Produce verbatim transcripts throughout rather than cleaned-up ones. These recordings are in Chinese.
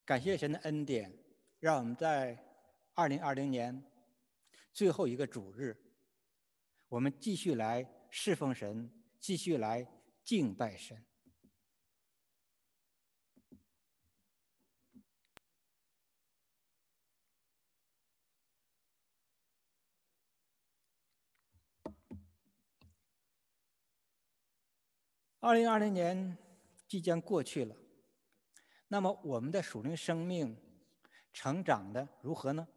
感谢神的恩典，让我们在二零二零年最后一个主日，我们继续来侍奉神，继续来敬拜神。二零二零年即将过去了，那么我们的属灵生命成长的如何呢？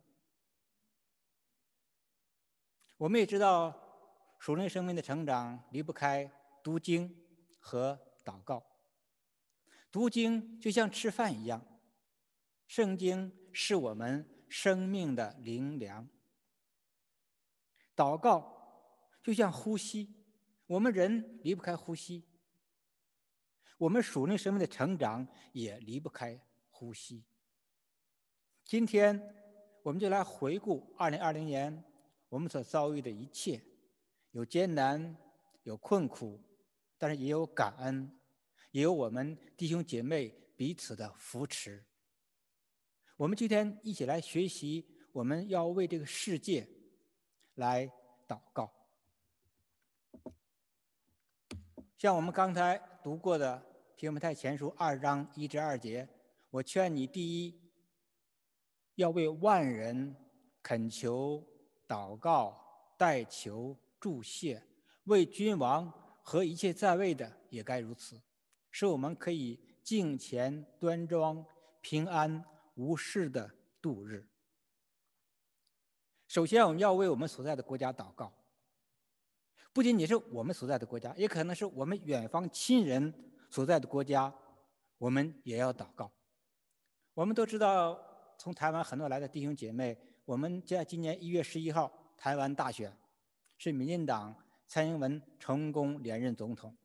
我们也知道，属灵生命的成长离不开读经和祷告。读经就像吃饭一样，圣经是我们生命的灵粮。祷告就像呼吸，我们人离不开呼吸，我们属灵生命的成长也离不开呼吸。今天我们就来回顾二零二零年我们所遭遇的一切，有艰难，有困苦，但是也有感恩，也有我们弟兄姐妹彼此的扶持。我们今天一起来学习，我们要为这个世界来祷告。像我们刚才读过的提摩太前书二章一至二节，我劝你第一，要为万人恳求、祷告、代求、祝谢，为君王和一切在位的也该如此，使我们可以敬虔端庄、平安无事的度日。首先，我们要为我们所在的国家祷告，不仅仅是我们所在的国家，也可能是我们远方亲人所在的国家，我们也要祷告。我们都知道，从台湾很多来的弟兄姐妹，我们在今年一月十一号台湾大选，是民进党蔡英文成功连任总统。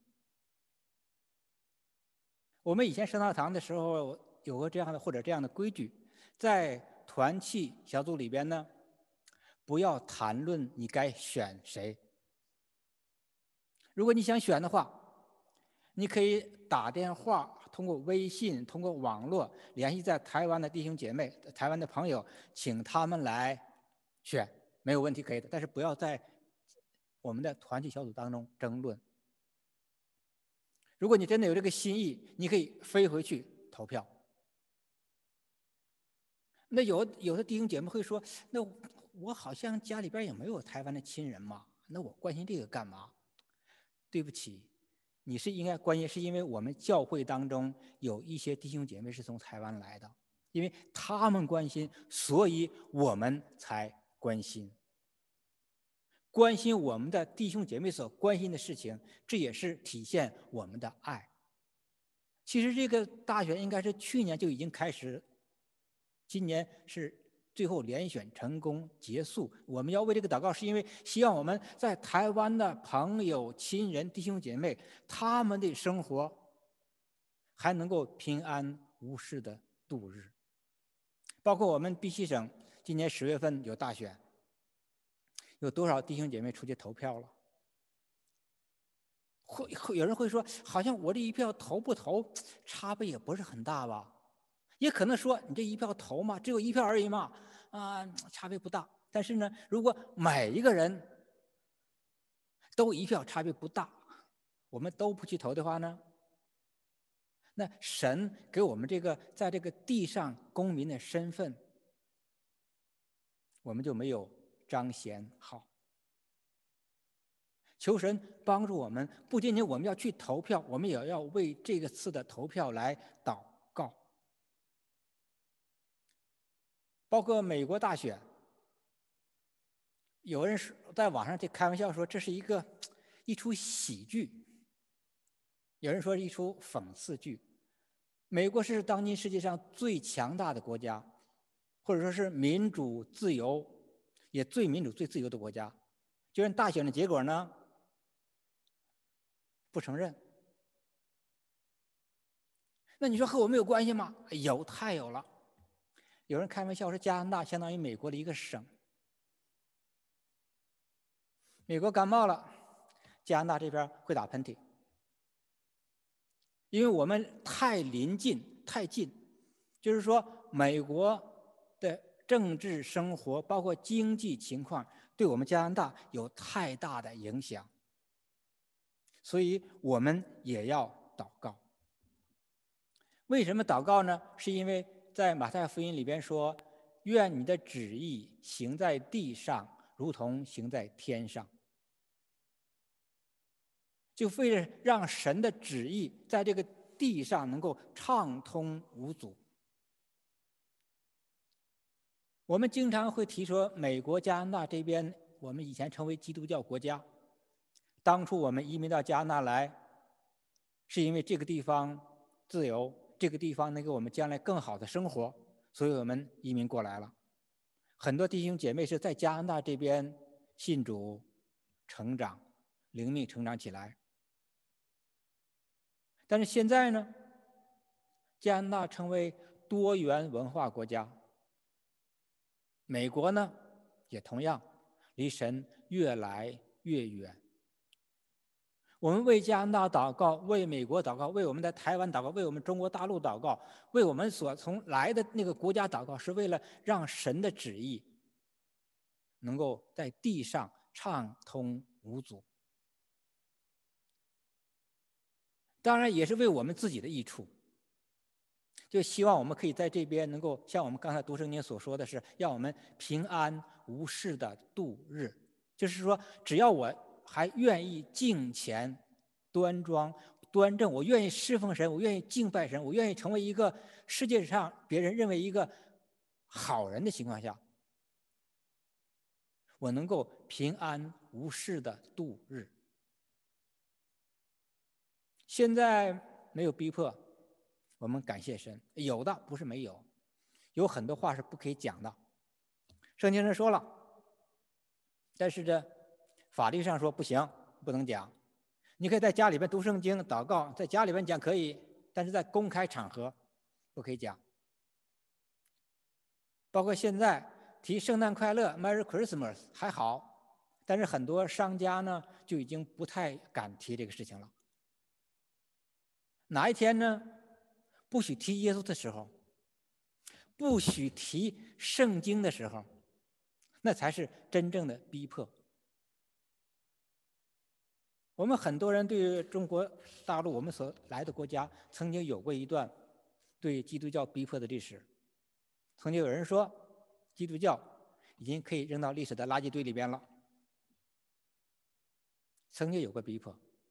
我们以前圣道堂的时候有过这样的或者这样的规矩，在团契小组里边呢，不要谈论你该选谁。如果你想选的话，你可以打电话，通过微信，通过网络联系在台湾的弟兄姐妹、台湾的朋友，请他们来选，没有问题，可以的。但是不要在我们的团契小组当中争论。如果你真的有这个心意，你可以飞回去投票。那有有的弟兄姐妹会说，那我好像家里边也没有台湾的亲人嘛，那我关心这个干嘛？对不起，你是应该关心，是因为我们教会当中有一些弟兄姐妹是从台湾来的，因为他们关心，所以我们才关心。关心我们的弟兄姐妹所关心的事情，这也是体现我们的爱。其实这个大选应该是去年就已经开始，今年是最后连选成功结束。我们要为这个祷告，是因为希望我们在台湾的朋友、亲人、弟兄姐妹，他们的生活还能够平安无事的度日。包括我们碧溪省今年十月份有大选，有多少弟兄姐妹出去投票了？会会有人会说，好像我这一票投不投，差别也不是很大吧？也可能说，你这一票投嘛，只有一票而已嘛，啊、呃，差别不大。但是呢，如果每一个人都一票，差别不大，我们都不去投的话呢，那神给我们这个在这个地上公民的身份，我们就没有彰显好。求神帮助我们，不仅仅我们要去投票，我们也要为这个次的投票来祷告。包括美国大选，有人在网上就开玩笑说这是一个一出喜剧，有人说一出讽刺剧。美国是当今世界上最强大的国家，或者说是民主自由也最民主最自由的国家，就让大选的结果呢不承认。那你说和我们有关系吗？有，太有了。有人开玩笑说加拿大相当于美国的一个省，美国感冒了，加拿大这边会打喷嚏，因为我们太临近太近， 就是说美国的政治生活包括经济情况对我们加拿大有太大的影响，所以我们也要祷告。为什么祷告呢？是因为在马太福音里边说，愿你的旨意行在地上如同行在天上，就为了让神的旨意在这个地上能够畅通无阻。我们经常会提说美国加拿大这边，我们以前称为基督教国家，当初我们移民到加拿大来是因为这个地方自由，这个地方能给我们将来更好的生活，所以我们移民过来了。很多弟兄姐妹是在加拿大这边信主成长，灵命成长起来。但是现在呢，加拿大成为多元文化国家，美国呢也同样离神越来越远。我们为加拿大祷告，为美国祷告，为我们在台湾祷告，为我们中国大陆祷告，为我们所从来的那个国家祷告，是为了让神的旨意能够在地上畅通无阻。当然也是为我们自己的益处，就希望我们可以在这边能够像我们刚才读圣经所说的是，让我们平安无事的度日。就是说，只要我还愿意敬虔、端庄、端正，我愿意侍奉神，我愿意敬拜神，我愿意成为一个世界上别人认为一个好人的情况下，我能够平安无事的度日。现在没有逼迫，我们感谢神。有的不是没有，有很多话是不可以讲的。圣经上说了，但是这法律上说不行，不能讲。你可以在家里边读圣经、祷告，在家里边讲可以，但是在公开场合不可以讲。包括现在提圣诞快乐 Merry Christmas 还好，但是很多商家呢就已经不太敢提这个事情了。哪一天呢？不许提耶稣的时候，不许提圣经的时候，那才是真正的逼迫。我们很多人对中国大陆我们所来的国家曾经有过一段对基督教逼迫的历史。曾经有人说基督教已经可以扔到历史的垃圾堆里边了，曾经有过逼迫。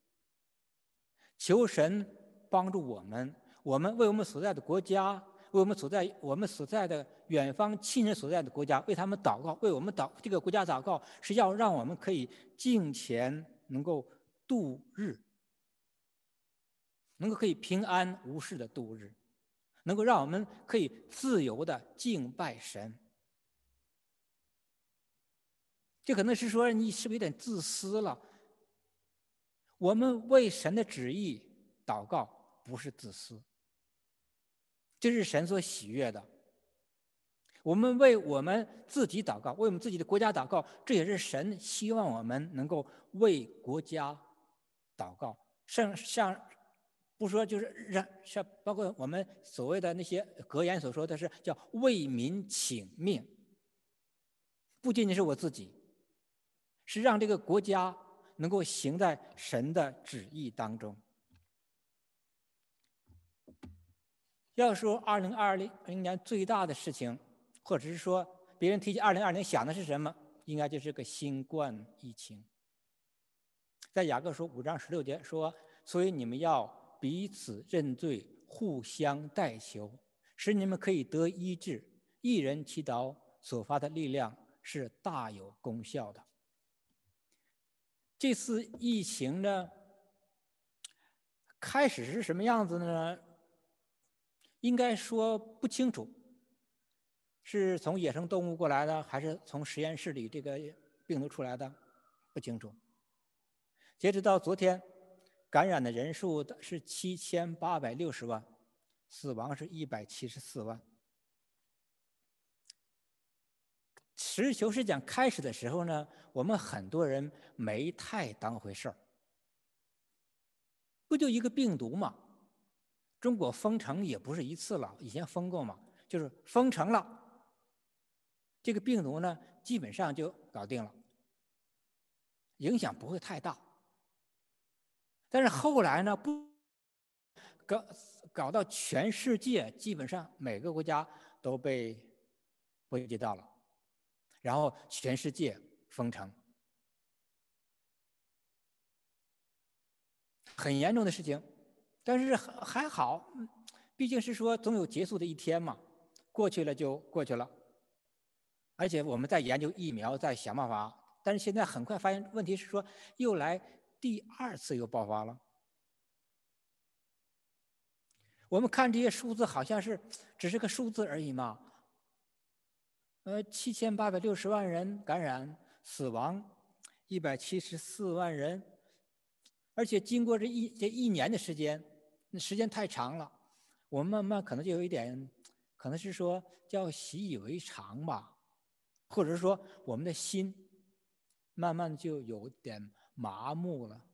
求神帮助我们，我们为我们所在的国家，为我们所在我们所在的远方亲人所在的国家，为他们祷告，为我们祷这个国家祷告，是要让我们可以敬虔，能够度日，能够可以平安无事的度日，能够让我们可以自由的敬拜神。这可能是说你是不是有点自私了？我们为神的旨意祷告不是自私，这是神所喜悦的。我们为我们自己祷告，为我们自己的国家祷告，这也是神希望我们能够为国家祷告。像像不说就是让像包括我们所谓的那些格言所说的是叫为民请命，不仅仅是我自己，是让这个国家能够行在神的旨意当中。要说二零二零年最大的事情，或者是说别人提起二零二零想的是什么，应该就是个新冠疫情。在雅各书五章十六节说，所以你们要彼此认罪，互相代求，使你们可以得医治。一人祈祷所发的力量是大有功效的。这次疫情呢，开始是什么样子呢？应该说不清楚，是从野生动物过来的，还是从实验室里这个病毒出来的，不清楚。截止到昨天，感染的人数是七千八百六十万，死亡是一百七十四万。实事求是讲，开始的时候呢，我们很多人没太当回事儿，不就一个病毒嘛， 中国封城也不是一次了，以前封过嘛，就是封城了，这个病毒呢基本上就搞定了，影响不会太大。但是后来呢，不搞搞到全世界，基本上每个国家都被波及到了，然后全世界封城，很严重的事情。但是还好，毕竟是说总有结束的一天嘛，过去了就过去了。而且我们在研究疫苗，在想办法，但是现在很快发现问题是说又来第二次又爆发了。我们看这些数字好像是只是个数字而已嘛，呃，七千八百六十万人感染，死亡一百七十四万人，而且经过这一这一年的时间，那时间太长了，我们慢慢可能就有一点，可能是说叫习以为常吧，或者是说我们的心慢慢就有点麻木了。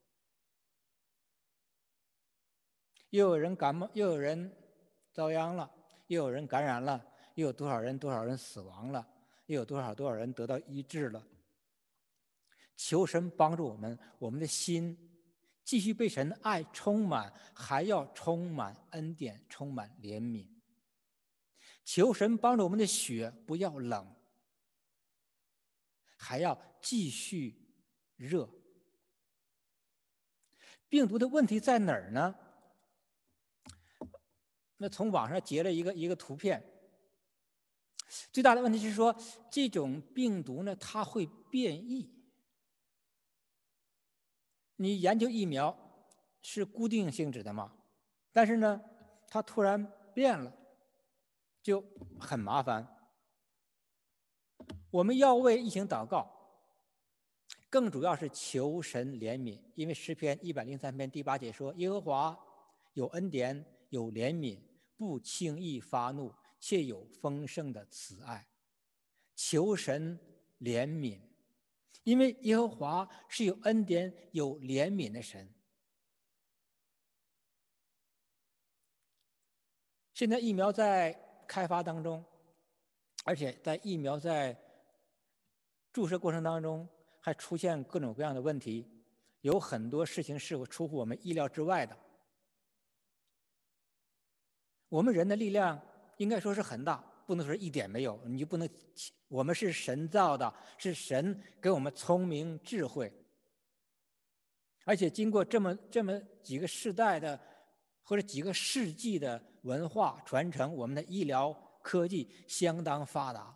又有人感冒，又有人遭殃了，又有人感染了，又有多少人多少人死亡了，又有多少多少人得到医治了。求神帮助我们，我们的心继续被神爱充满，还要充满恩典，充满怜悯。求神帮助我们的血不要冷，还要继续热。病毒的问题在哪儿呢？那从网上截了一个一个图片，最大的问题是说这种病毒呢，它会变异。你研究疫苗是固定性质的嘛，但是呢，它突然变了，就很麻烦。我们要为疫情祷告，更主要是求神怜悯，因为诗篇一百零三篇第八节说：“耶和华有恩典，有怜悯，不轻易发怒，且有丰盛的慈爱。”求神怜悯，因为耶和华是有恩典、有怜悯的神。现在疫苗在开发当中，而且在疫苗在注射过程当中还出现各种各样的问题，有很多事情是出乎我们意料之外的。我们人的力量应该说是很大，不能说一点没有，你就不能，我们是神造的，是神给我们聪明智慧，而且经过这么这么几个世代的或者几个世纪的文化传承，我们的医疗科技相当发达。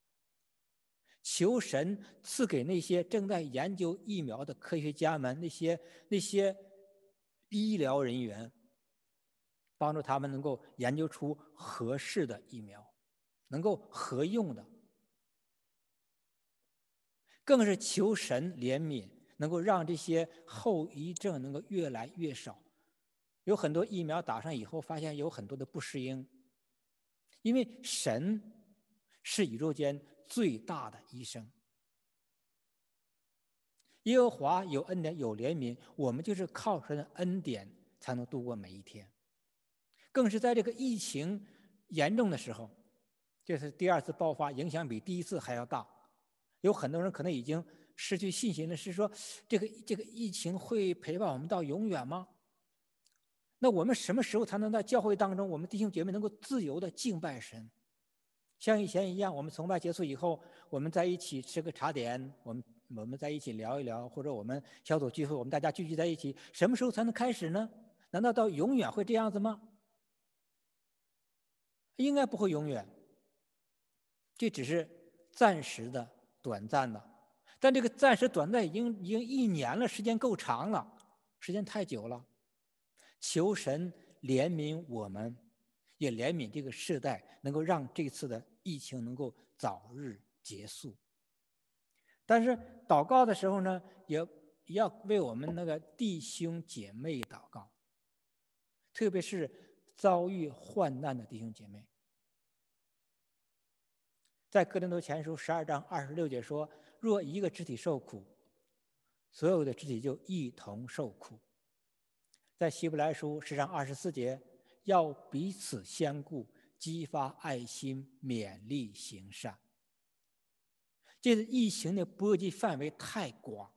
求神赐给那些正在研究疫苗的科学家们，那些那些医疗人员，帮助他们能够研究出合适的疫苗，能够合用的。更是求神怜悯，能够让这些后遗症能够越来越少。有很多疫苗打上以后，发现有很多的不适应，因为神是宇宙间最大的医生。耶和华有恩典，有怜悯，我们就是靠神的恩典才能度过每一天。更是在这个疫情严重的时候，这是第二次爆发，影响比第一次还要大。有很多人可能已经失去信心了，是说这个这个疫情会陪伴我们到永远吗？那我们什么时候才能在教会当中，我们弟兄姐妹能够自由的敬拜神？像以前一样，我们崇拜结束以后，我们在一起吃个茶点，我们我们在一起聊一聊，或者我们小组聚会，我们大家聚集在一起，什么时候才能开始呢？难道到永远会这样子吗？应该不会永远，这只是暂时的、短暂的。但这个暂时短暂已经已经一年了，时间够长了，时间太久了。求神怜悯我们，也怜悯这个世代，能够让这次的疫情能够早日结束。但是祷告的时候呢，也要为我们那个弟兄姐妹祷告，特别是遭遇患难的弟兄姐妹。在哥林多前书十二章二十六节说：“若一个肢体受苦，所有的肢体就一同受苦。”在希伯来书十章二十四节要彼此相顾，激发爱心，勉励行善。这个疫情的波及范围太广，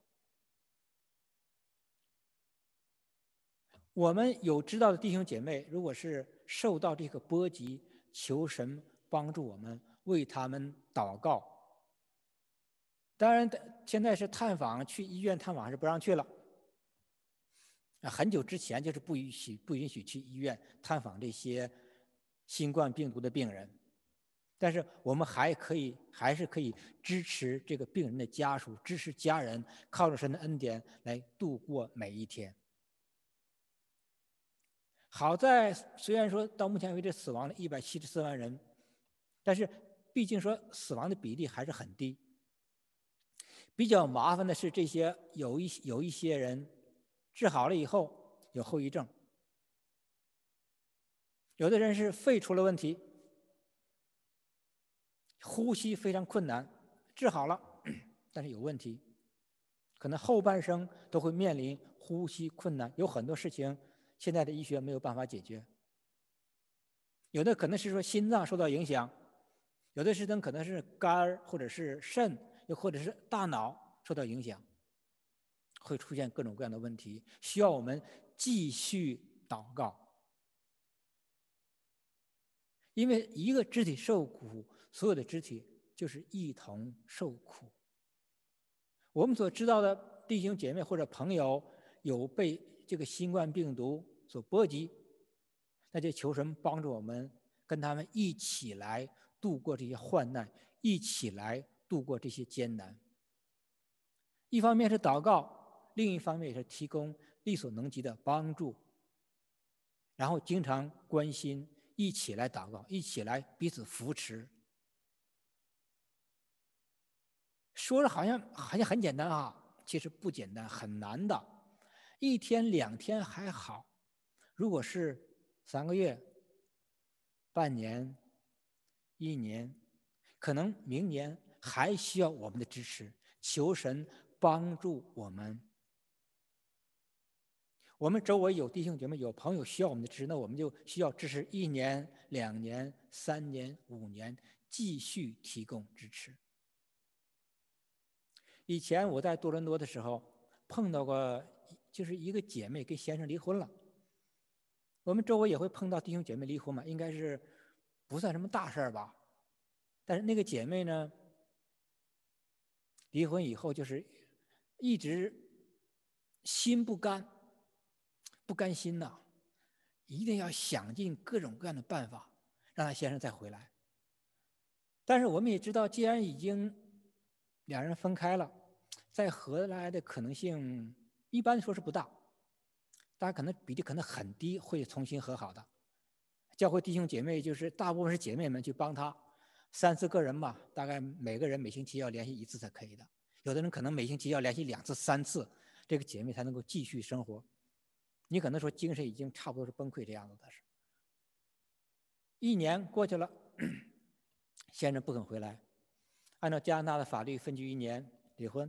我们有知道的弟兄姐妹，如果是受到这个波及，求神帮助我们，为他们祷告。当然，现在是探访，去医院探访是不让去了。很久之前就是不允许不允许去医院探访这些新冠病毒的病人，但是我们还可以还是可以支持这个病人的家属，支持家人，靠着神的恩典来度过每一天。好在虽然说到目前为止死亡了一百七十四万人，但是毕竟说死亡的比例还是很低。比较麻烦的是，这些有一有一些人治好了以后有后遗症，有的人是肺出了问题，呼吸非常困难，治好了，但是有问题，可能后半生都会面临呼吸困难，有很多事情现在的医学没有办法解决。有的可能是说心脏受到影响，有的是可能是肝或者是肾，又或者是大脑受到影响，会出现各种各样的问题，需要我们继续祷告。因为一个肢体受苦，所有的肢体就是一同受苦。我们所知道的弟兄姐妹或者朋友有被这个新冠病毒所波及，那就求神帮助我们，跟他们一起来度过这些患难，一起来度过这些艰难。一方面是祷告，另一方面也是提供力所能及的帮助，然后经常关心，一起来祷告，一起来彼此扶持。说的好像好像很简单啊，其实不简单，很难的。一天两天还好，如果是三个月、半年、一年，可能明年还需要我们的支持，求神帮助我们。我们周围有弟兄姐妹、有朋友需要我们的支持，那我们就需要支持一年、两年、三年、五年，继续提供支持。以前我在多伦多的时候碰到过，就是一个姐妹跟先生离婚了。我们周围也会碰到弟兄姐妹离婚嘛，应该是不算什么大事儿吧。但是那个姐妹呢，离婚以后就是一直心不甘，不甘心呐、啊，一定要想尽各种各样的办法让她先生再回来。但是我们也知道，既然已经两人分开了，再合来的可能性一般说是不大，大家可能比例可能很低，会重新和好的。教会弟兄姐妹就是大部分是姐妹们去帮他，三四个人吧，大概每个人每星期要联系一次才可以的。有的人可能每星期要联系两次、三次，这个姐妹才能够继续生活。你可能说精神已经差不多是崩溃这样子的。是一年过去了，先生不肯回来，按照加拿大的法律，分居一年离婚。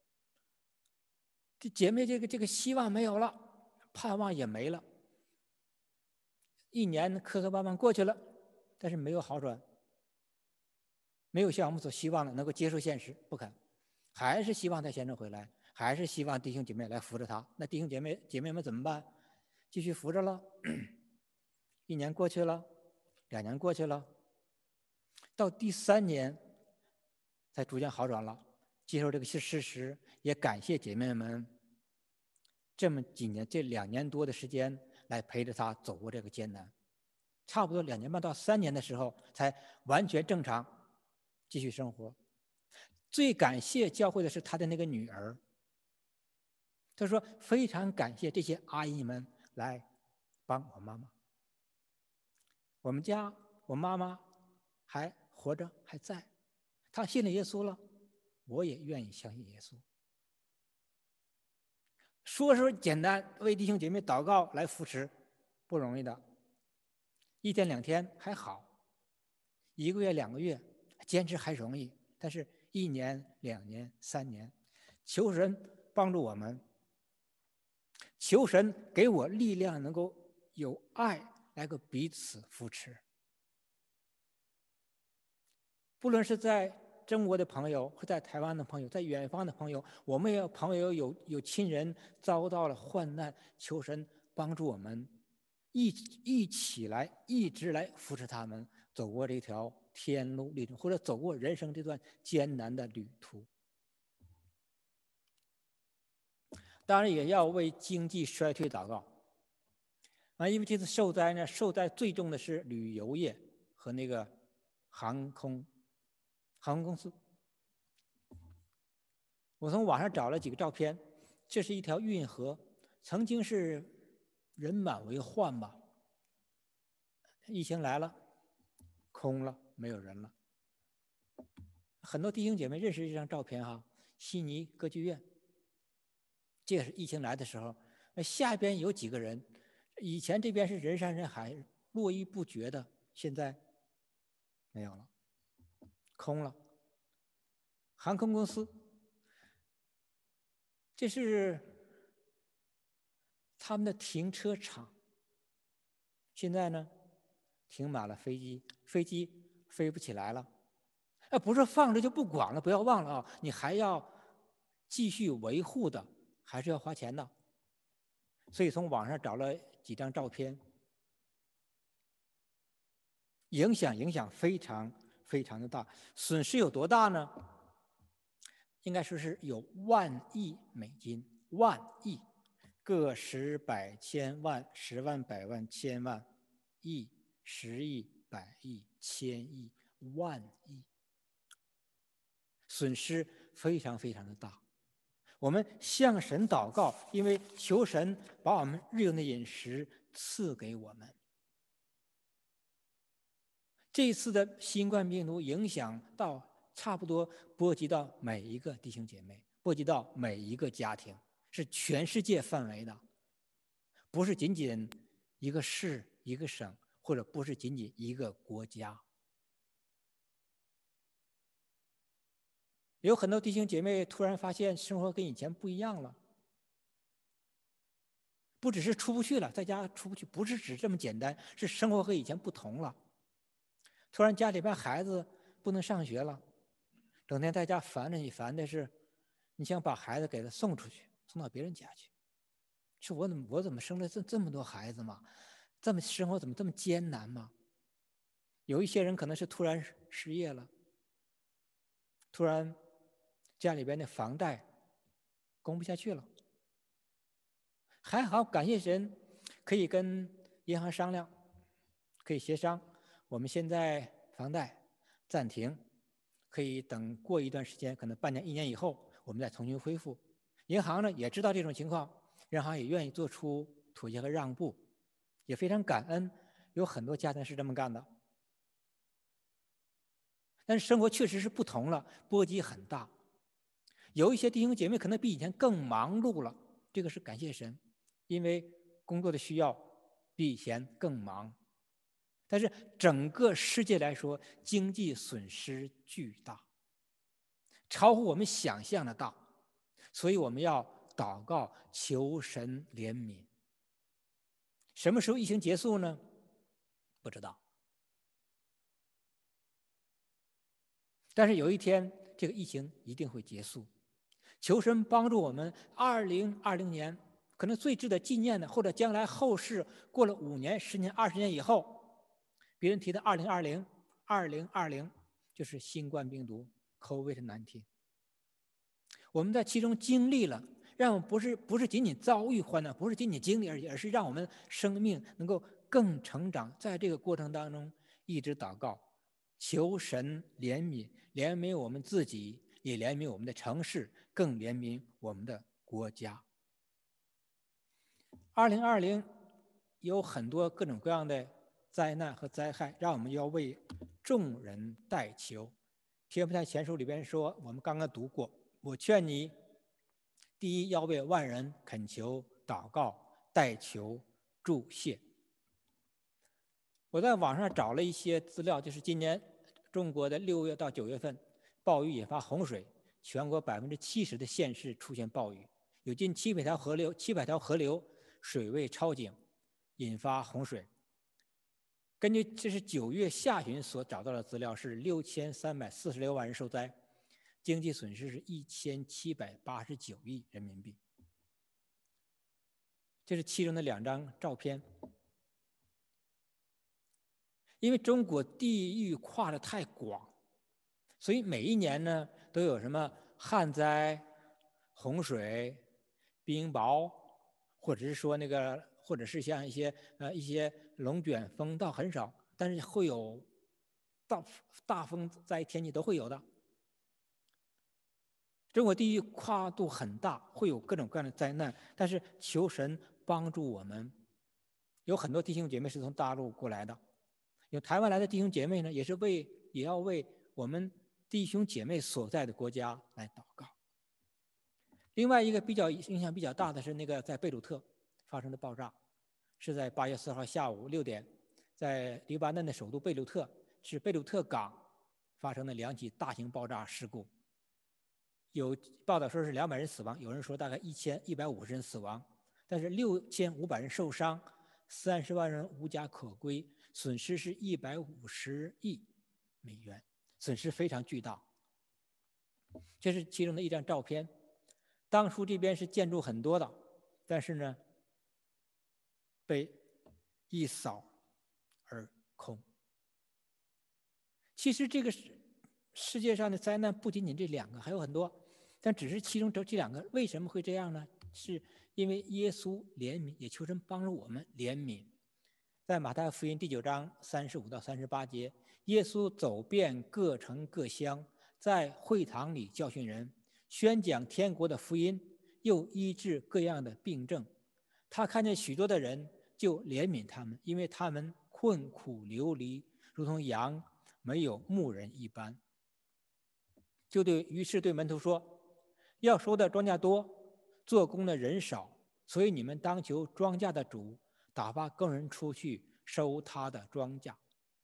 这姐妹这个这个希望没有了，盼望也没了。一年磕磕绊绊过去了，但是没有好转，没有像我们所希望的能够接受现实，不肯，还是希望他先生回来，还是希望弟兄姐妹来扶着他。那弟兄姐妹姐妹们怎么办？继续扶着了。一年过去了，两年过去了，到第三年才逐渐好转了，接受这个事实，也感谢姐妹们这么几年这两年多的时间来陪着他走过这个艰难。差不多两年半到三年的时候才完全正常继续生活。最感谢教会的是他的那个女儿，他说非常感谢这些阿姨们来帮我妈妈。我们家我妈妈还活着还在，她信了耶稣了，我也愿意相信耶稣。说说简单，为弟兄姐妹祷告来扶持，不容易的。一天两天还好，一个月两个月坚持还容易，但是一年两年三年，求神帮助我们，求神给我力量，能够有爱来个彼此扶持。不论是在中国的朋友，或在台湾的朋友，在远方的朋友，我们也有朋友有有亲人遭到了患难，求神帮助我们，一一起来，一直来扶持他们走过这条天路历程，或者走过人生这段艰难的旅途。当然也要为经济衰退祷告啊，因为这次受灾呢，受灾最重的是旅游业和那个航空航空公司。我从网上找了几个照片，这是一条运河，曾经是人满为患吧，疫情来了，空了，没有人了。很多弟兄姐妹认识这张照片哈，悉尼歌剧院，这也是疫情来的时候，下边有几个人，以前这边是人山人海，络绎不绝的，现在没有了，空了。航空公司，这是他们的停车场，现在呢停满了飞机，飞机飞不起来了。哎，不是放着就不管了，不要忘了啊，你还要继续维护的，还是要花钱的。所以从网上找了几张照片，影响影响非常非常的大，损失有多大呢？应该说是有万亿美金，万亿，个十百千万，十万百万千万亿，十亿百亿千亿万亿，损失非常非常的大。我们向神祷告，因为求神把我们日用的饮食赐给我们。这次的新冠病毒影响到差不多波及到每一个弟兄姐妹，波及到每一个家庭，是全世界范围的，不是仅仅一个市、一个省，或者不是仅仅一个国家。有很多弟兄姐妹突然发现生活跟以前不一样了，不只是出不去了，在家出不去，不是只这么简单，是生活和以前不同了。突然家里边孩子不能上学了，整天在家烦着你，烦的是你想把孩子给他送出去，送到别人家去。是我怎么我怎么生了这这么多孩子嘛？这么生活怎么这么艰难嘛？有一些人可能是突然失业了，突然家里边的房贷供不下去了。还好感谢神，可以跟银行商量，可以协商，我们现在房贷暂停，可以等过一段时间，可能半年一年以后我们再重新恢复。银行呢也知道这种情况，银行也愿意做出妥协和让步，也非常感恩，有很多家庭是这么干的。但是生活确实是不同了，波及很大。有一些弟兄姐妹可能比以前更忙碌了，这个是感谢神，因为工作的需要比以前更忙。但是整个世界来说，经济损失巨大，超乎我们想象的大，所以我们要祷告求神怜悯。什么时候疫情结束呢？不知道。但是有一天，这个疫情一定会结束。求神帮助我们，二零二零年可能最值得纪念的，或者将来后世过了五年、十年、二十年以后，别人提的二零二零、二零二零就是新冠病毒 COVID 十九。我们在其中经历了，让我们不是不是仅仅遭遇患难，不是仅仅经历而已，而是让我们生命能够更成长。在这个过程当中，一直祷告，求神怜悯，怜悯我们自己，也怜悯我们的城市，更怜悯我们的国家。二零二零有很多各种各样的灾难和灾害，让我们要为众人代求。提摩太前书里边说，我们刚刚读过，我劝你，第一要为万人恳求、祷告、代求、祝谢。我在网上找了一些资料，就是今年中国的六月到九月份，暴雨引发洪水，全国百分之七十的县市出现暴雨，有近七百条河流，七百条河流水位超警，引发洪水。 根据这是九月下旬所找到的资料，是六千三百四十六万人受灾，经济损失是一千七百八十九亿人民币。这是其中的两张照片。因为中国地域跨得太广，所以每一年呢都有什么旱灾、洪水、冰雹，或者是说那个，或者是像一些呃一些龙卷风，倒很少，但是会有大大风灾天气都会有的。中国地域跨度很大，会有各种各样的灾难，但是求神帮助我们。有很多弟兄姐妹是从大陆过来的，有台湾来的弟兄姐妹呢，也是为也要为我们弟兄姐妹所在的国家来祷告。另外一个比较影响比较大的是那个在贝鲁特发生的爆炸，是在八月四号下午六点，在黎巴嫩的首都贝鲁特，是贝鲁特港发生的两起大型爆炸事故。有报道说是两百人死亡，有人说大概一千一百五十人死亡，但是六千五百人受伤，三十万人无家可归，损失是一百五十亿美元，损失非常巨大。这是其中的一张照片。当初这边是建筑很多的，但是呢，被一扫而空。其实这个世界上的灾难不仅仅这两个，还有很多，但只是其中这这两个。为什么会这样呢？是因为耶稣怜悯，也求神帮助我们怜悯。在马太福音第九章三十五到三十八节，耶稣走遍各城各乡，在会堂里教训人，宣讲天国的福音，又医治各样的病症。他看见许多的人，就怜悯他们，因为他们困苦流离，如同羊没有牧人一般。就对于是对门徒说，要收的庄稼多，做工的人少，所以你们当求庄稼的主打发工人出去收他的庄稼。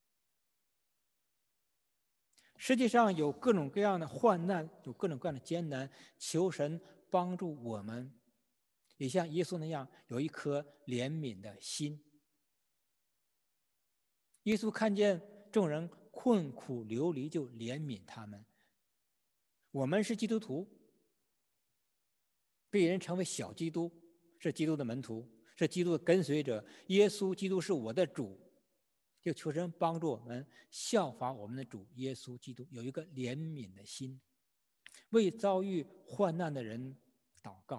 世界上有各种各样的患难，有各种各样的艰难，求神帮助我们，也像耶稣那样有一颗怜悯的心。耶稣看见众人困苦流离，就怜悯他们。我们是基督徒，被人称为小基督，是基督的门徒，是基督的跟随者。耶稣基督是我的主，就求神帮助我们效法我们的主耶稣基督，有一个怜悯的心，为遭遇患难的人祷告。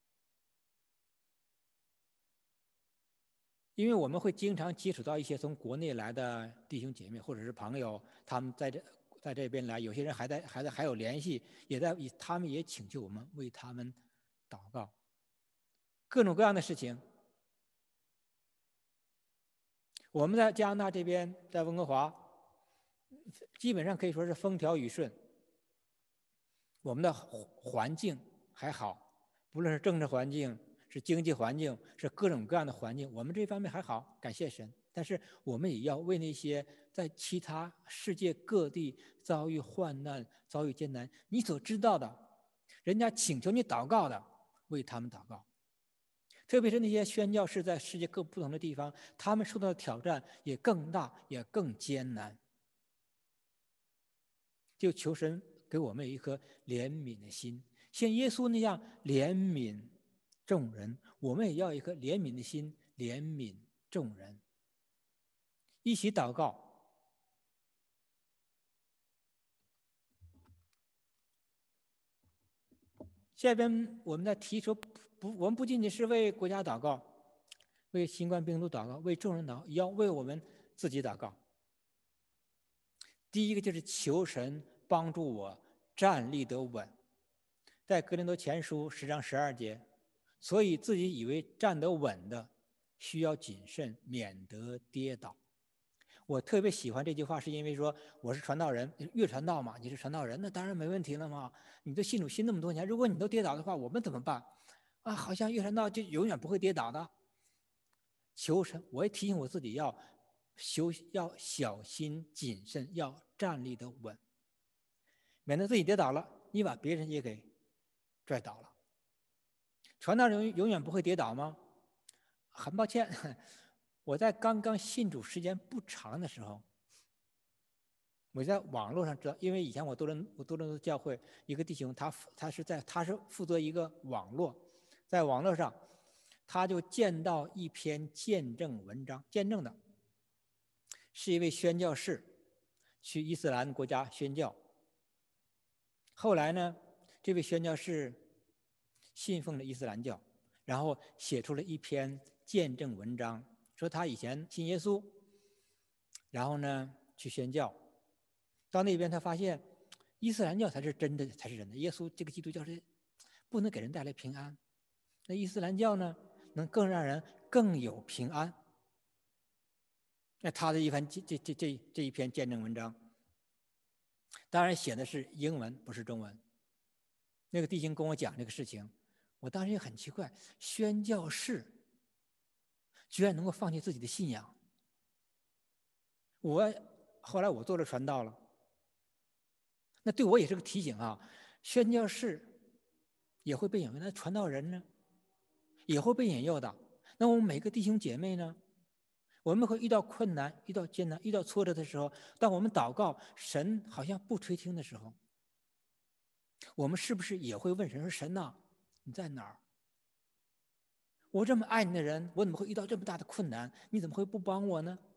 因为我们会经常接触到一些从国内来的弟兄姐妹或者是朋友，他们在这在这边来，有些人还在还在还有联系，也在他们也请求我们为他们祷告，各种各样的事情。我们在加拿大这边，在温哥华，基本上可以说是风调雨顺，我们的环境还好，不论是政治环境，是经济环境，是各种各样的环境，我们这方面还好，感谢神。但是我们也要为那些在其他世界各地遭遇患难、遭遇艰难，你所知道的，人家请求你祷告的，为他们祷告。特别是那些宣教士在世界各不同的地方，他们受到的挑战也更大，也更艰难。就求神给我们一颗怜悯的心，像耶稣那样怜悯众人，我们也要一颗怜悯的心，怜悯众人。一起祷告。下边我们再提出，不，我们不仅仅是为国家祷告，为新冠病毒祷告，为众人祷告，也要为我们自己祷告。第一个就是求神帮助我站立得稳，在哥林多前书十章十二节，所以自己以为站得稳的，需要谨慎，免得跌倒。我特别喜欢这句话，是因为说我是传道人，越传道嘛，你是传道人，那当然没问题了嘛。你都信主信那么多年，如果你都跌倒的话，我们怎么办？啊，好像越传道就永远不会跌倒的。求神，我也提醒我自己要修，要小心谨慎，要站立得稳，免得自己跌倒了，你把别人也给拽倒了。传道人永远不会跌倒吗？很抱歉， 我在刚刚信主时间不长的时候，我在网络上知道，因为以前我多伦我多伦多教会一个弟兄，他他是在他是负责一个网络，在网络上，他就见到一篇见证文章，见证的是一位宣教士去伊斯兰国家宣教。后来呢，这位宣教士信奉了伊斯兰教，然后写出了一篇见证文章，说他以前信耶稣，然后呢去宣教，到那边他发现伊斯兰教才是真的，才是真的，耶稣这个基督教是不能给人带来平安，那伊斯兰教呢能更让人更有平安。那他的一番这这这这这一篇见证文章，当然写的是英文，不是中文。那个弟兄跟我讲这个事情，我当时也很奇怪，宣教士居然能够放弃自己的信仰。我后来我做了传道了，那对我也是个提醒啊，宣教士也会被引诱，那传道人呢也会被引诱的。那我们每个弟兄姐妹呢，我们会遇到困难、遇到艰难、遇到挫折的时候，当我们祷告，神好像不垂听的时候，我们是不是也会问神说：“神呐、啊，你在哪儿？我这么爱你的人，我怎么会遇到这么大的困难？你怎么会不帮我呢？”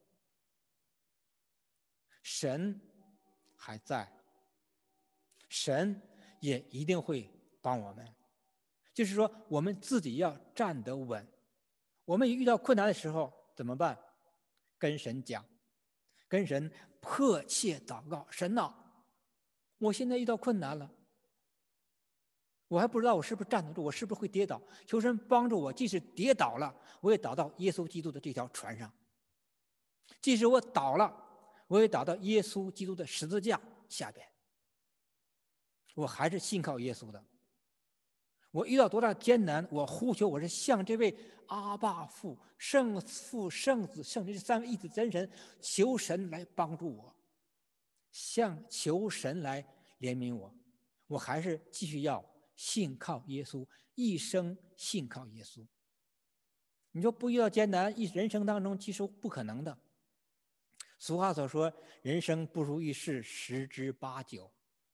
神还在，神也一定会帮我们。就是说，我们自己要站得稳。我们遇到困难的时候怎么办？跟神讲，跟神迫切祷告：“神呐、啊，我现在遇到困难了。我还不知道我是不是站得住，我是不是会跌倒？求神帮助我，即使跌倒了，我也倒到耶稣基督的这条船上；即使我倒了，我也倒到耶稣基督的十字架下边。我还是信靠耶稣的。我遇到多大艰难，我呼求，我是向这位阿爸父、圣父、圣子、圣灵这三位一子真神求神来帮助我，向求神来怜悯我。我还是继续要信靠耶稣，一生信靠耶稣。你说不遇到艰难，一人生当中其实不可能的。俗话所说，人生不如意事十之八九。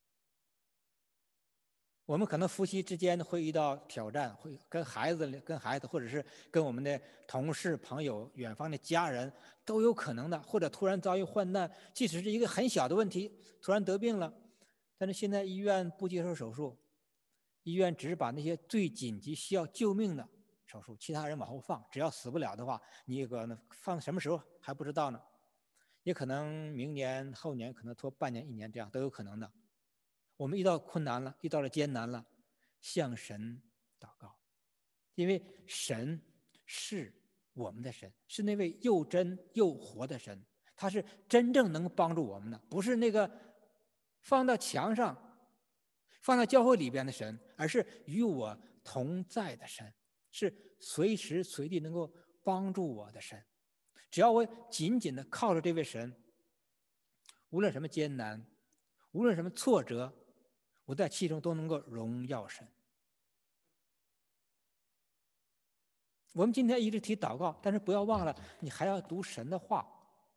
我们可能夫妻之间会遇到挑战，会跟孩子、跟孩子，或者是跟我们的同事、朋友、远方的家人，都有可能的。或者突然遭遇患难，即使是一个很小的问题，突然得病了，但是现在医院不接受手术，医院只把那些最紧急需要救命的手术，其他人往后放。只要死不了的话，你这个放什么时候还不知道呢？也可能明年、后年，可能拖半年、一年，这样都有可能的。我们遇到困难了，遇到了艰难了，向神祷告，因为神是我们的神，是那位又真又活的神，他是真正能帮助我们的，不是那个放到墙上、放到教会里边的神，而是与我同在的神，是随时随地能够帮助我的神。只要我紧紧的靠着这位神，无论什么艰难，无论什么挫折，我在其中都能够荣耀神。我们今天一直提祷告，但是不要忘了，你还要读神的话。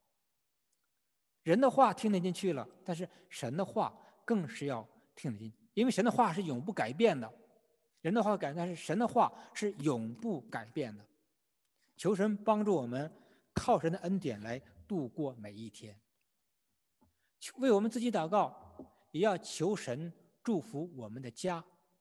人的话听得进去了，但是神的话更是要听得进，因为神的话是永不改变的。人的话改变，但是神的话是永不改变的。求神帮助我们，靠神的恩典来度过每一天。为我们自己祷告，也要求神祝福我们的家。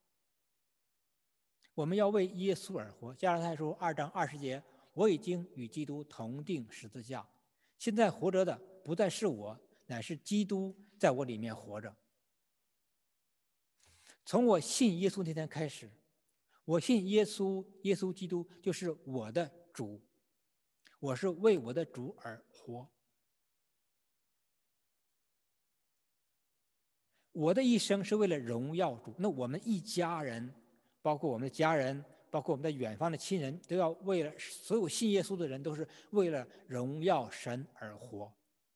我们要为耶稣而活。加拉太书二章二十节，我已经与基督同定十字架，现在活着的不再是我，乃是基督在我里面活着。从我信耶稣那天开始，我信耶稣，耶稣基督就是我的主，我是为我的主而活。我的一生是为了荣耀主。那我们一家人，包括我们的家人，包括我们的远方的亲人，都要为了，所有信耶稣的人都是为了荣耀神而活。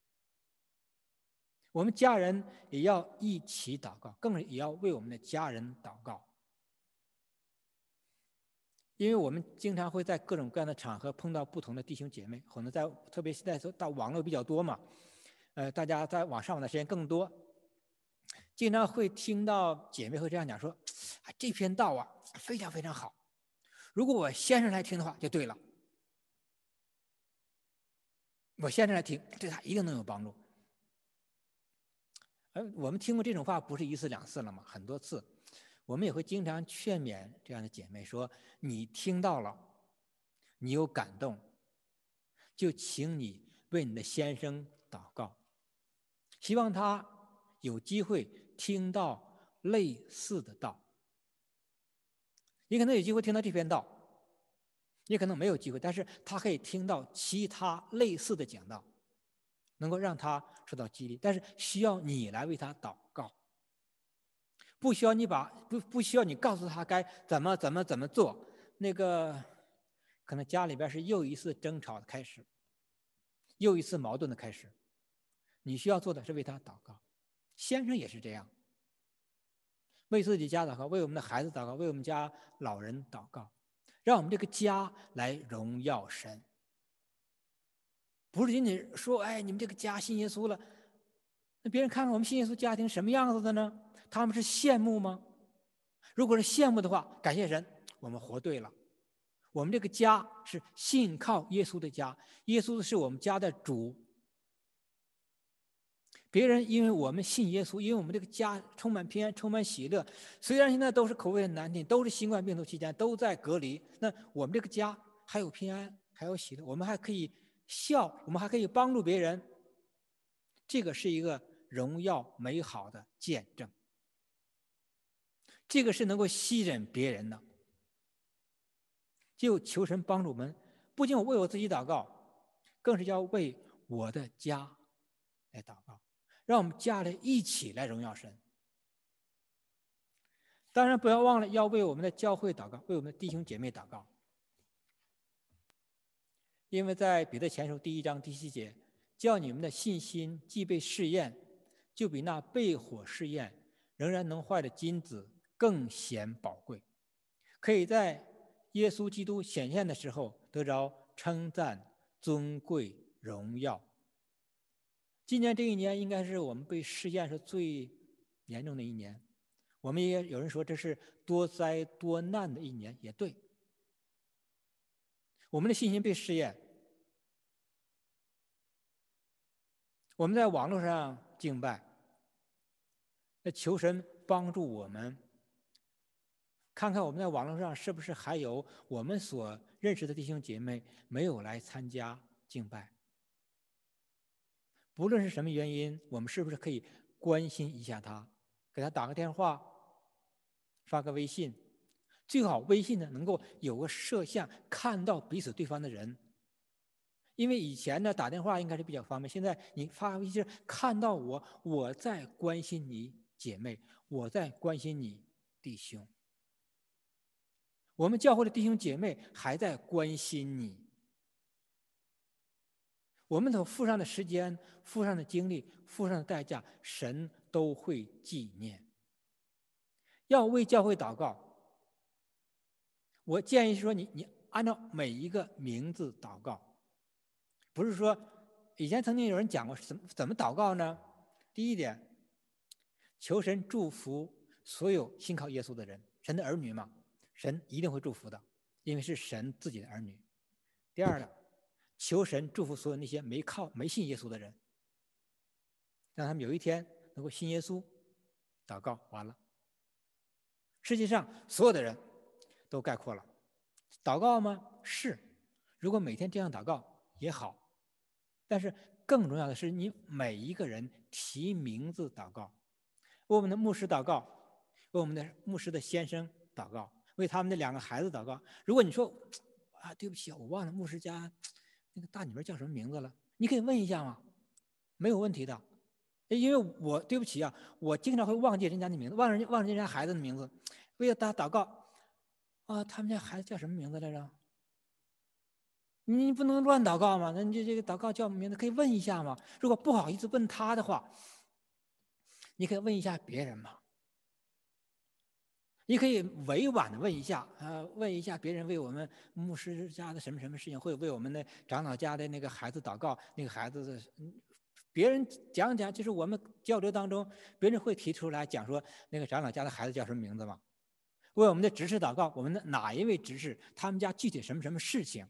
我们家人也要一起祷告，更也要为我们的家人祷告。 因为我们经常会在各种各样的场合碰到不同的弟兄姐妹，可能在特别现在到网络比较多嘛，呃，大家在网上网的时间更多，经常会听到姐妹会这样讲说：“哎，这篇道啊非常非常好，如果我先生来听的话就对了，我先生来听对他一定能有帮助。”而我们听过这种话不是一次两次了嘛，很多次。我们也会经常劝勉这样的姐妹说：“你听到了，你有感动，就请你为你的先生祷告，希望他有机会听到类似的道。你可能有机会听到这篇道，也可能没有机会，但是他可以听到其他类似的讲道，能够让他受到激励。但是需要你来为他祷告。”不需要你把不不需要你告诉他该怎么怎么怎么做，那个可能家里边是又一次争吵的开始，又一次矛盾的开始。你需要做的是为他祷告，先生也是这样，为自己家祷告，为我们的孩子祷告，为我们家老人祷告，让我们这个家来荣耀神。不是仅仅说，哎，你们这个家信耶稣了，那别人看看我们信耶稣家庭什么样子的呢？他们是羡慕吗？如果是羡慕的话，感谢神，我们活对了。我们这个家是信靠耶稣的家，耶稣是我们家的主。别人因为我们信耶稣，因为我们这个家充满平安，充满喜乐。虽然现在都是口味很难听，都是新冠病毒期间，都在隔离，那我们这个家还有平安，还有喜乐，我们还可以笑，我们还可以帮助别人。这个是一个荣耀美好的见证。这个是能够吸引别人的，就求神帮助我们，不仅我为我自己祷告，更是要为我的家来祷告，让我们家里一起来荣耀神。当然不要忘了要为我们的教会祷告，为我们的弟兄姐妹祷告，因为在彼得前书第一章第七节，叫你们的信心既被试验，就比那被火试验仍然能坏的金子更显宝贵，可以在耶稣基督显现的时候得着称赞、尊贵、荣耀。今年这一年应该是我们被试验是最严重的一年，我们也有人说这是多灾多难的一年，也对。我们的信心被试验，我们在网络上敬拜，那求神帮助我们，看看我们在网络上是不是还有我们所认识的弟兄姐妹没有来参加敬拜。不论是什么原因，我们是不是可以关心一下他，给他打个电话，发个微信，最好微信呢能够有个摄像，看到彼此对方的人。因为以前呢打电话应该是比较方便，现在你发微信看到我，我在关心你姐妹，我在关心你弟兄，我们教会的弟兄姐妹还在关心你。我们所付上的时间、付上的精力、付上的代价，神都会纪念。要为教会祷告，我建议说你你按照每一个名字祷告，不是说以前曾经有人讲过怎么怎么祷告呢？第一点，求神祝福所有信靠耶稣的人，神的儿女嘛，神一定会祝福的，因为是神自己的儿女。第二呢，求神祝福所有那些没靠没信耶稣的人，让他们有一天能够信耶稣。祷告完了，世界上所有的人都概括了。祷告吗？是，如果每天这样祷告也好，但是更重要的是你每一个人提名字祷告，为我们的牧师祷告，为我们的牧师的先生祷告，为他们的两个孩子祷告。如果你说啊，对不起，我忘了牧师家那个大女儿叫什么名字了，你可以问一下吗？没有问题的，因为我对不起啊，我经常会忘记人家的名字，忘人忘人家孩子的名字，为了他祷告啊，他们家孩子叫什么名字来着？你不能乱祷告嘛？那你这个祷告叫名字可以问一下嘛？如果不好意思问他的话，你可以问一下别人嘛。 你可以委婉的问一下，呃，问一下别人为我们牧师家的什么什么事情，或者为我们的长老家的那个孩子祷告，那个孩子的，嗯别人讲讲，就是我们交流当中，别人会提出来讲说，那个长老家的孩子叫什么名字吗？为我们的执事祷告，我们的哪一位执事，他们家具体什么什么事情？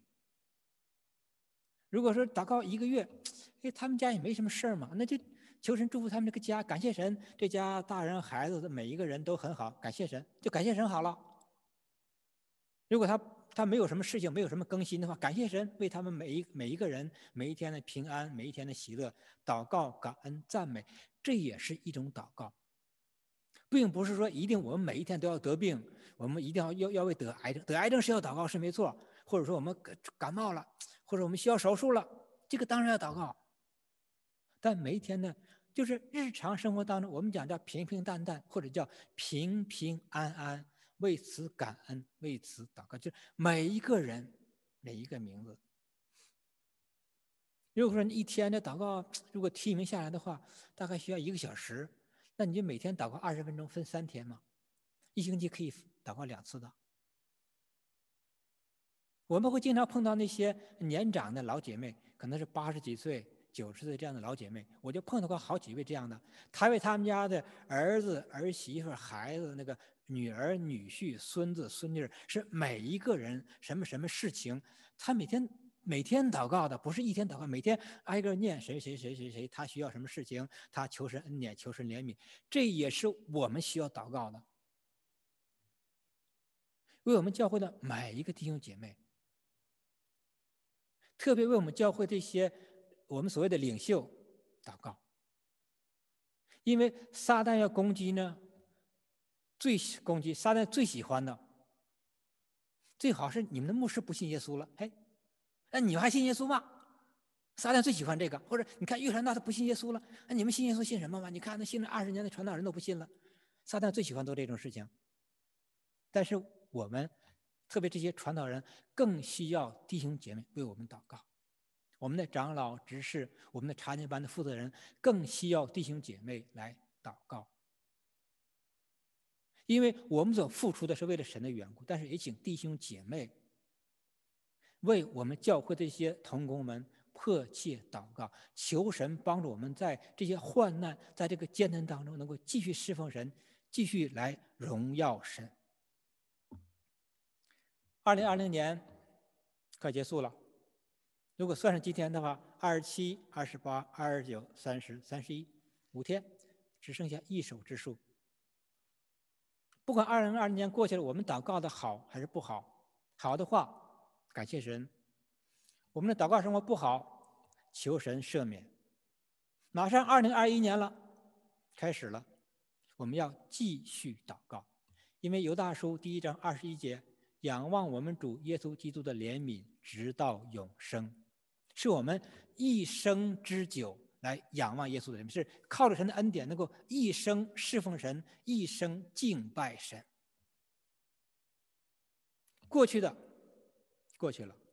如果说祷告一个月，哎，他们家也没什么事儿嘛，那就求神祝福他们这个家，感谢神，这家大人孩子的每一个人都很好，感谢神，就感谢神好了。如果他他没有什么事情，没有什么更新的话，感谢神为他们每一每一个人每一天的平安，每一天的喜乐，祷告、感恩、赞美，这也是一种祷告，并不是说一定我们每一天都要得病，我们一定要要要为得癌症，得癌症是要祷告是没错，或者说我们感冒了，或者我们需要手术了，这个当然要祷告。但每一天呢，就是日常生活当中，我们讲叫平平淡淡，或者叫平平安安，为此感恩，为此祷告，就是每一个人，每一个名字。如果说你一天的祷告，如果提名下来的话，大概需要一个小时，那你就每天祷告二十分钟，分三天嘛，一星期可以祷告两次的。我们会经常碰到那些年长的老姐妹，可能是八十几岁、九十岁这样的老姐妹，我就碰到过好几位这样的。她为他们家的儿子、儿媳妇、孩子、那个女儿、女婿、孙子、孙女，是每一个人什么什么事情，她每天每天祷告的，不是一天祷告，每天挨个念谁谁谁谁谁，他需要什么事情，他求神恩典，求神怜悯，这也是我们需要祷告的。为我们教会的每一个弟兄姐妹。特别为我们教会这些我们所谓的领袖祷告，因为撒旦要攻击呢，最攻击撒旦最喜欢的，最好是你们的牧师不信耶稣了，哎，那你们还信耶稣吗？撒旦最喜欢这个，或者你看岳传道他不信耶稣了，那你们信耶稣信什么吗？你看那信了二十年的传道人都不信了，撒旦最喜欢做这种事情。但是我们特别这些传道人更需要弟兄姐妹为我们祷告。我们的长老、执事，我们的查经班的负责人，更需要弟兄姐妹来祷告，因为我们所付出的是为了神的缘故，但是也请弟兄姐妹为我们教会这些同工们迫切祷告，求神帮助我们在这些患难、在这个艰难当中，能够继续侍奉神，继续来荣耀神。二零二零年快结束了。如果算上今天的话，二十七、二十八、二十九、三十、三十一，五天，只剩下一手之数。不管二零二零年过去了，我们祷告的好还是不好，好的话，感谢神；我们的祷告生活不好，求神赦免。马上二零二一年了，开始了，我们要继续祷告，因为犹大书第一章二十一节，仰望我们主耶稣基督的怜悯，直到永生。是我们一生之久来仰望耶稣的人，是靠着神的恩典，能够一生侍奉神，一生敬拜神。过去的过去了，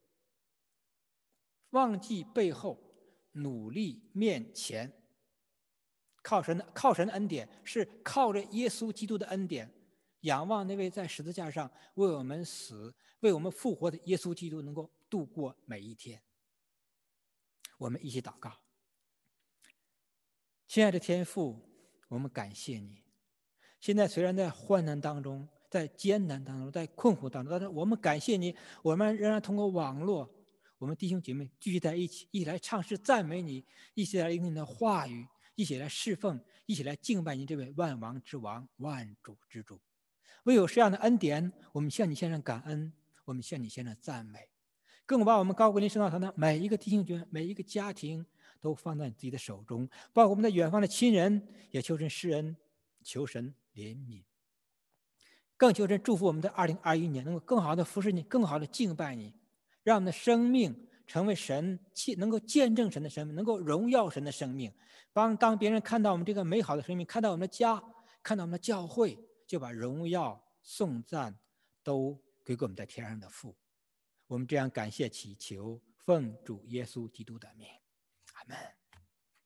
忘记背后，努力面前。靠神的靠神的恩典，是靠着耶稣基督的恩典，仰望那位在十字架上为我们死、为我们复活的耶稣基督，能够度过每一天。我们一起祷告。亲爱的天父，我们感谢你。现在虽然在患难当中，在艰难当中，在困苦当中，但是我们感谢你，我们仍然通过网络，我们弟兄姐妹聚集在一起，一起来唱诗赞美你，一起来聆听你的话语，一起来侍奉，一起来敬拜你这位万王之王、万主之主。唯有这样的恩典，我们向你献上感恩，我们向你献上赞美。更把我们高贵灵圣道堂的每一个弟兄姐妹、每一个家庭都放在你自己的手中，包括我们在远方的亲人，也求神施恩，求神怜悯，更求神祝福我们在二零二一年能够更好的服侍你，更好的敬拜你，让我们的生命成为神能够见证神的生命，能够荣耀神的生命。帮当别人看到我们这个美好的生命，看到我们的家，看到我们的教会，就把荣耀颂赞都归给我们在天上的父。我们这样感谢祈求，奉主耶稣基督的名，阿们。